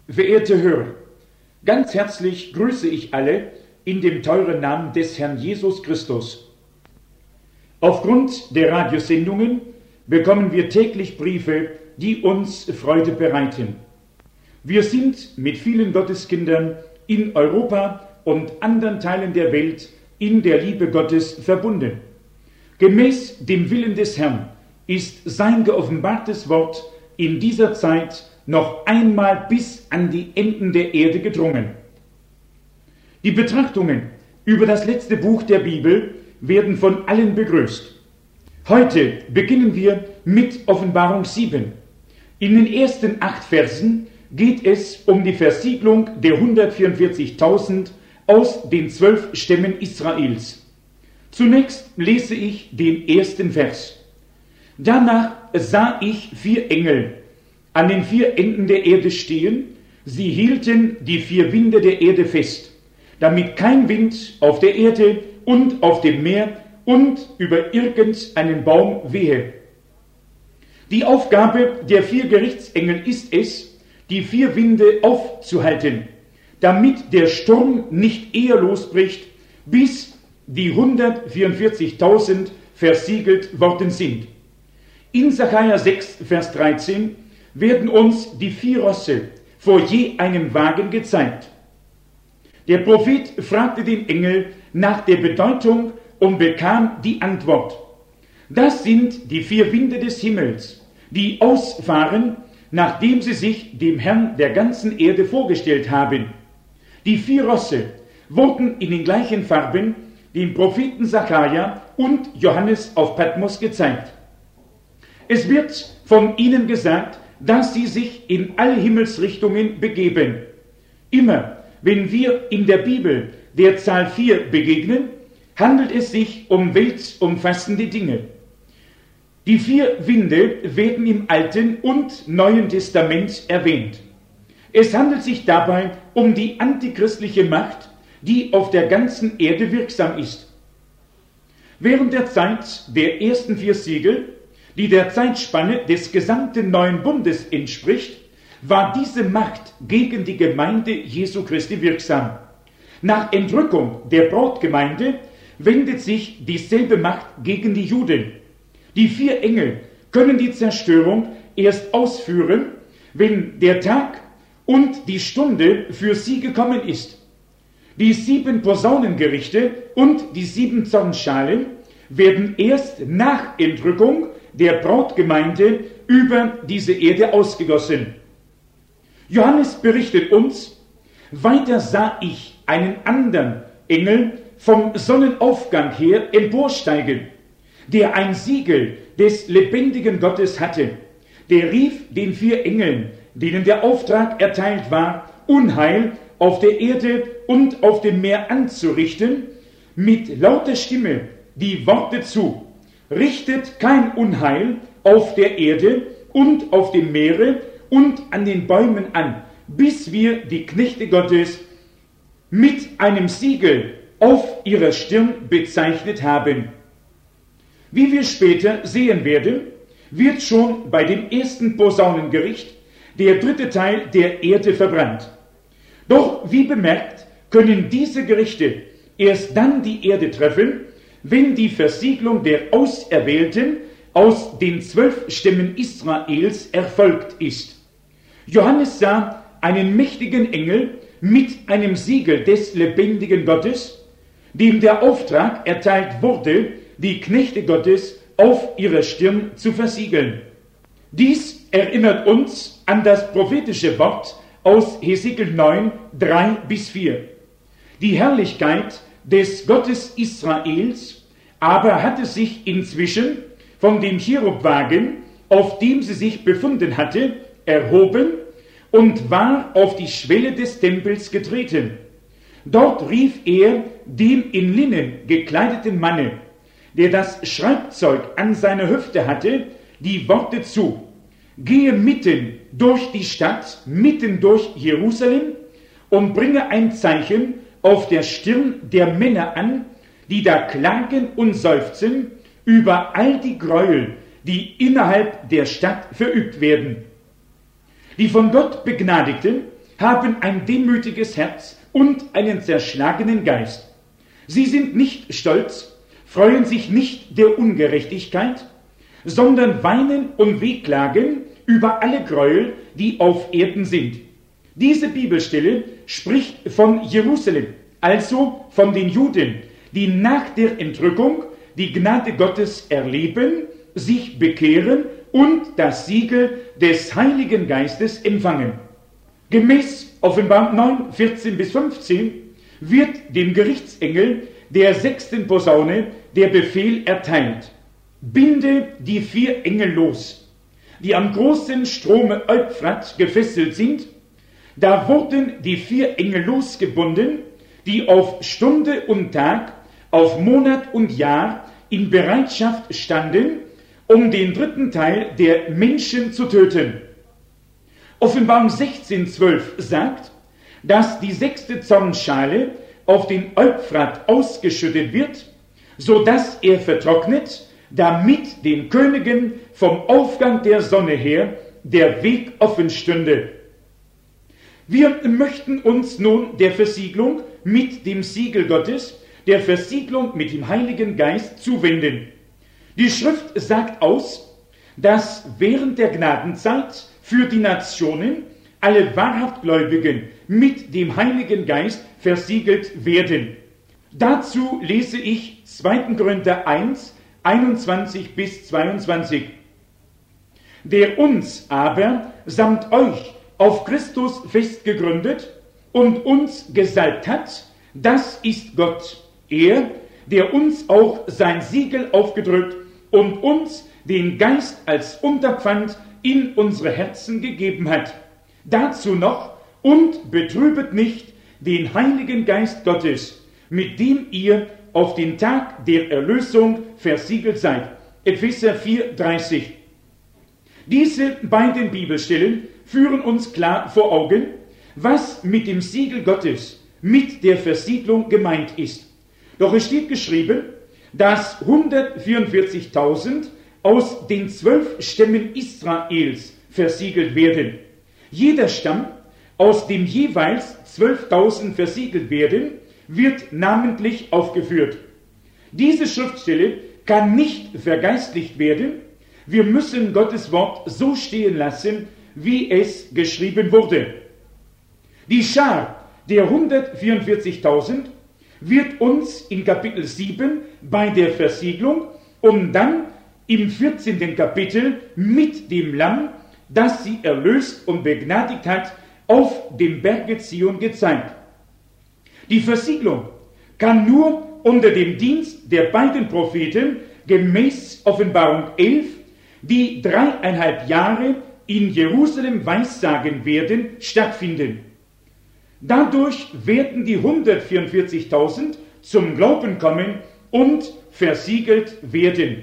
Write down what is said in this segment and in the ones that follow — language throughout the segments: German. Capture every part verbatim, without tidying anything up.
Verehrte Hörer, ganz herzlich grüße ich alle in dem teuren Namen des Herrn Jesus Christus. Aufgrund der Radiosendungen bekommen wir täglich Briefe, die uns Freude bereiten. Wir sind mit vielen Gotteskindern in Europa und anderen Teilen der Welt in der Liebe Gottes verbunden. Gemäß dem Willen des Herrn ist sein geoffenbartes Wort in dieser Zeit noch einmal bis an die Enden der Erde gedrungen. Die Betrachtungen über das letzte Buch der Bibel werden von allen begrüßt. Heute beginnen wir mit Offenbarung sieben. In den ersten acht Versen geht es um die Versiegelung der hundertvierundvierzigtausend aus den zwölf Stämmen Israels. Zunächst lese ich den ersten Vers. Danach sah ich vier Engel an den vier Enden der Erde stehen. Sie hielten die vier Winde der Erde fest, damit kein Wind auf der Erde und auf dem Meer und über irgendeinen Baum wehe. Die Aufgabe der vier Gerichtsengel ist es, die vier Winde aufzuhalten, damit der Sturm nicht eher losbricht, bis die hundertvierundvierzigtausend versiegelt worden sind. In Sacharja sechs, Vers dreizehn werden uns die vier Rosse vor je einem Wagen gezeigt. Der Prophet fragte den Engel nach der Bedeutung und bekam die Antwort. Das sind die vier Winde des Himmels, die ausfahren, nachdem sie sich dem Herrn der ganzen Erde vorgestellt haben. Die vier Rosse wurden in den gleichen Farben dem Propheten Sacharja und Johannes auf Patmos gezeigt. Es wird von ihnen gesagt, dass sie sich in alle Himmelsrichtungen begeben. Immer, wenn wir in der Bibel der Zahl vier begegnen, handelt es sich um weltumfassende Dinge. Die vier Winde werden im Alten und Neuen Testament erwähnt. Es handelt sich dabei um die antichristliche Macht, die auf der ganzen Erde wirksam ist. Während der Zeit der ersten vier Siegel, die der Zeitspanne des gesamten Neuen Bundes entspricht, war diese Macht gegen die Gemeinde Jesu Christi wirksam. Nach Entrückung der Brautgemeinde wendet sich dieselbe Macht gegen die Juden. Die vier Engel können die Zerstörung erst ausführen, wenn der Tag und die Stunde für sie gekommen ist. Die sieben Posaunengerichte und die sieben Zornschalen werden erst nach Entrückung der Brautgemeinde über diese Erde ausgegossen. Johannes berichtet uns, weiter sah ich einen anderen Engel vom Sonnenaufgang her emporsteigen, der ein Siegel des lebendigen Gottes hatte. Der rief den vier Engeln, denen der Auftrag erteilt war, Unheil auf der Erde und auf dem Meer anzurichten, mit lauter Stimme die Worte zu: Richtet kein Unheil auf der Erde und auf dem Meere und an den Bäumen an, bis wir die Knechte Gottes mit einem Siegel auf ihrer Stirn bezeichnet haben. Wie wir später sehen werden, wird schon bei dem ersten Posaunengericht der dritte Teil der Erde verbrannt. Doch wie bemerkt, können diese Gerichte erst dann die Erde treffen, wenn die Versiegelung der Auserwählten aus den zwölf Stämmen Israels erfolgt ist. Johannes sah einen mächtigen Engel mit einem Siegel des lebendigen Gottes, dem der Auftrag erteilt wurde, die Knechte Gottes auf ihrer Stirn zu versiegeln. Dies erinnert uns an das prophetische Wort aus Hesekiel neun, drei bis vier. Die Herrlichkeit des Gottes Israels aber hatte sich inzwischen von dem Cherubwagen, auf dem sie sich befunden hatte, erhoben und war auf die Schwelle des Tempels getreten. Dort rief er dem in Linnen gekleideten Manne, der das Schreibzeug an seiner Hüfte hatte, die Worte zu: Gehe mitten durch die Stadt, mitten durch Jerusalem und bringe ein Zeichen auf der Stirn der Männer an, die da klagen und seufzen über all die Gräuel, die innerhalb der Stadt verübt werden. Die von Gott Begnadigten haben ein demütiges Herz und einen zerschlagenen Geist. Sie sind nicht stolz, freuen sich nicht der Ungerechtigkeit, sondern weinen und wehklagen über alle Gräuel, die auf Erden sind. Diese Bibelstelle spricht von Jerusalem, also von den Juden, die nach der Entrückung die Gnade Gottes erleben, sich bekehren und das Siegel des Heiligen Geistes empfangen. Gemäß Offenbarung neun, vierzehn bis fünfzehn wird dem Gerichtsengel der sechsten Posaune der Befehl erteilt: Binde die vier Engel los, die am großen Strome Euphrat gefesselt sind. Da wurden die vier Engel losgebunden, die auf Stunde und Tag, auf Monat und Jahr in Bereitschaft standen, um den dritten Teil der Menschen zu töten. Offenbarung sechzehn, zwölf sagt, dass die sechste Zornschale auf den Euphrat ausgeschüttet wird, so dass er vertrocknet, damit den Königen vom Aufgang der Sonne her der Weg offen stünde. Wir möchten uns nun der Versiegelung mit dem Siegel Gottes, der Versiegelung mit dem Heiligen Geist zuwenden. Die Schrift sagt aus, dass während der Gnadenzeit für die Nationen alle wahrhaft Gläubigen mit dem Heiligen Geist versiegelt werden. Dazu lese ich zweiter Korinther eins, einundzwanzig bis zweiundzwanzig. Der uns aber samt euch auf Christus festgegründet und uns gesalbt hat, das ist Gott, er, der uns auch sein Siegel aufgedrückt und uns den Geist als Unterpfand in unsere Herzen gegeben hat. Dazu noch, und betrübet nicht den Heiligen Geist Gottes, mit dem ihr auf den Tag der Erlösung versiegelt seid. Epheser vier, dreißig. Diese beiden Bibelstellen führen uns klar vor Augen, was mit dem Siegel Gottes, mit der Versiegelung gemeint ist. Doch es steht geschrieben, dass hundertvierundvierzigtausend aus den zwölf Stämmen Israels versiegelt werden. Jeder Stamm, aus dem jeweils zwölftausend versiegelt werden, wird namentlich aufgeführt. Diese Schriftstelle kann nicht vergeistlicht werden. Wir müssen Gottes Wort so stehen lassen, wie es geschrieben wurde. Die Schar der hundertvierundvierzigtausend wird uns in Kapitel sieben bei der Versiegelung und dann im vierzehnten Kapitel mit dem Lamm, das sie erlöst und begnadigt hat, auf dem Berge Zion gezeigt. Die Versiegelung kann nur unter dem Dienst der beiden Propheten gemäß Offenbarung elf, die dreieinhalb Jahre in Jerusalem weissagen werden, stattfinden. Dadurch werden die hundertvierundvierzigtausend zum Glauben kommen und versiegelt werden.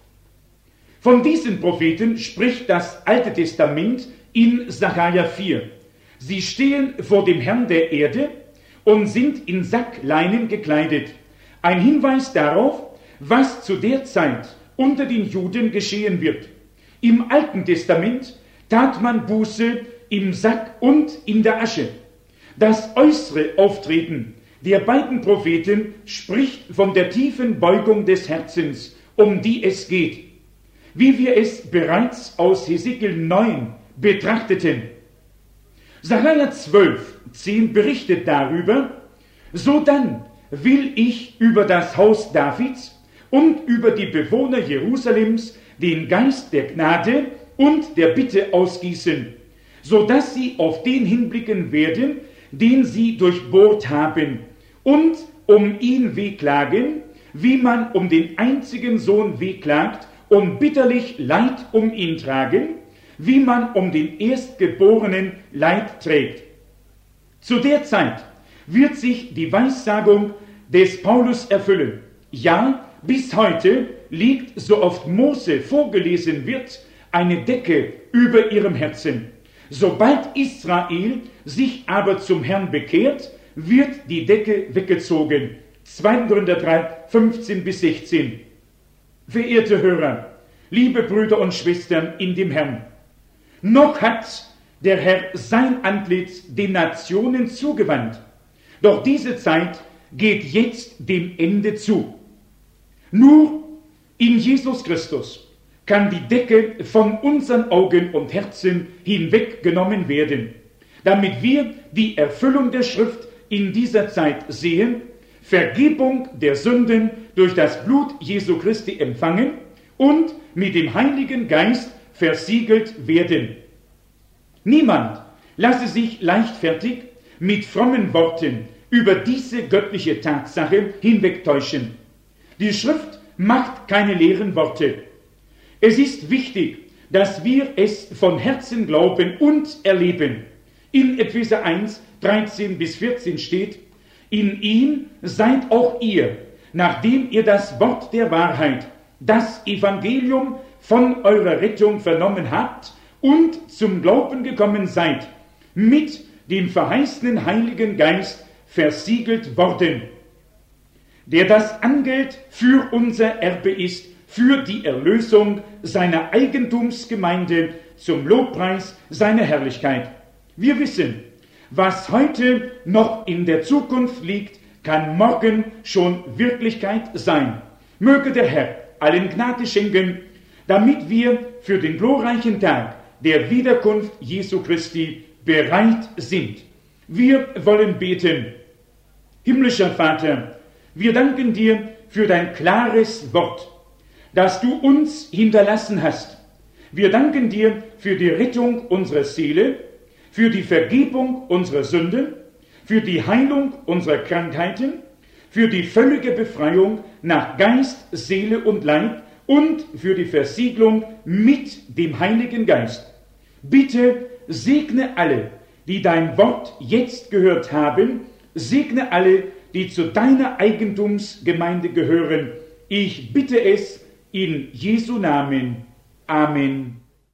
Von diesen Propheten spricht das Alte Testament in Sacharja vier. Sie stehen vor dem Herrn der Erde und sind in Sackleinen gekleidet. Ein Hinweis darauf, was zu der Zeit unter den Juden geschehen wird. Im Alten Testament tat man Buße im Sack und in der Asche. Das äußere Auftreten der beiden Propheten spricht von der tiefen Beugung des Herzens, um die es geht, wie wir es bereits aus Hesekiel neun betrachteten. Sacharja zwölf, zehn berichtet darüber: Sodann will ich über das Haus Davids und über die Bewohner Jerusalems den Geist der Gnade und der Bitte ausgießen, so dass sie auf den hinblicken werden, den sie durchbohrt haben, und um ihn wehklagen, wie man um den einzigen Sohn wehklagt und bitterlich Leid um ihn tragen, wie man um den Erstgeborenen Leid trägt. Zu der Zeit wird sich die Weissagung des Paulus erfüllen. Ja, bis heute liegt, so oft Mose vorgelesen wird, eine Decke über ihrem Herzen. Sobald Israel sich aber zum Herrn bekehrt, wird die Decke weggezogen. zweiter Korinther drei, fünfzehn bis sechzehn. Verehrte Hörer, liebe Brüder und Schwestern in dem Herrn, noch hat der Herr sein Antlitz den Nationen zugewandt. Doch diese Zeit geht jetzt dem Ende zu. Nur in Jesus Christus kann die Decke von unseren Augen und Herzen hinweggenommen werden, damit wir die Erfüllung der Schrift in dieser Zeit sehen, Vergebung der Sünden durch das Blut Jesu Christi empfangen und mit dem Heiligen Geist versiegelt werden. Niemand lasse sich leichtfertig mit frommen Worten über diese göttliche Tatsache hinwegtäuschen. Die Schrift macht keine leeren Worte. Es ist wichtig, dass wir es von Herzen glauben und erleben. In Epheser eins, dreizehn bis vierzehn steht: In ihm seid auch ihr, nachdem ihr das Wort der Wahrheit, das Evangelium von eurer Rettung vernommen habt und zum Glauben gekommen seid, mit dem verheißenen Heiligen Geist versiegelt worden, der das Angeld für unser Erbe ist, für die Erlösung seiner Eigentumsgemeinde zum Lobpreis seiner Herrlichkeit. Wir wissen, was heute noch in der Zukunft liegt, kann morgen schon Wirklichkeit sein. Möge der Herr allen Gnade schenken, damit wir für den glorreichen Tag der Wiederkunft Jesu Christi bereit sind. Wir wollen beten. Himmlischer Vater, wir danken dir für dein klares Wort, das du uns hinterlassen hast. Wir danken dir für die Rettung unserer Seele, für die Vergebung unserer Sünden, für die Heilung unserer Krankheiten, für die völlige Befreiung nach Geist, Seele und Leib und für die Versiegelung mit dem Heiligen Geist. Bitte segne alle, die dein Wort jetzt gehört haben, segne alle, die zu deiner Eigentumsgemeinde gehören. Ich bitte es in Jesu Namen. Amen.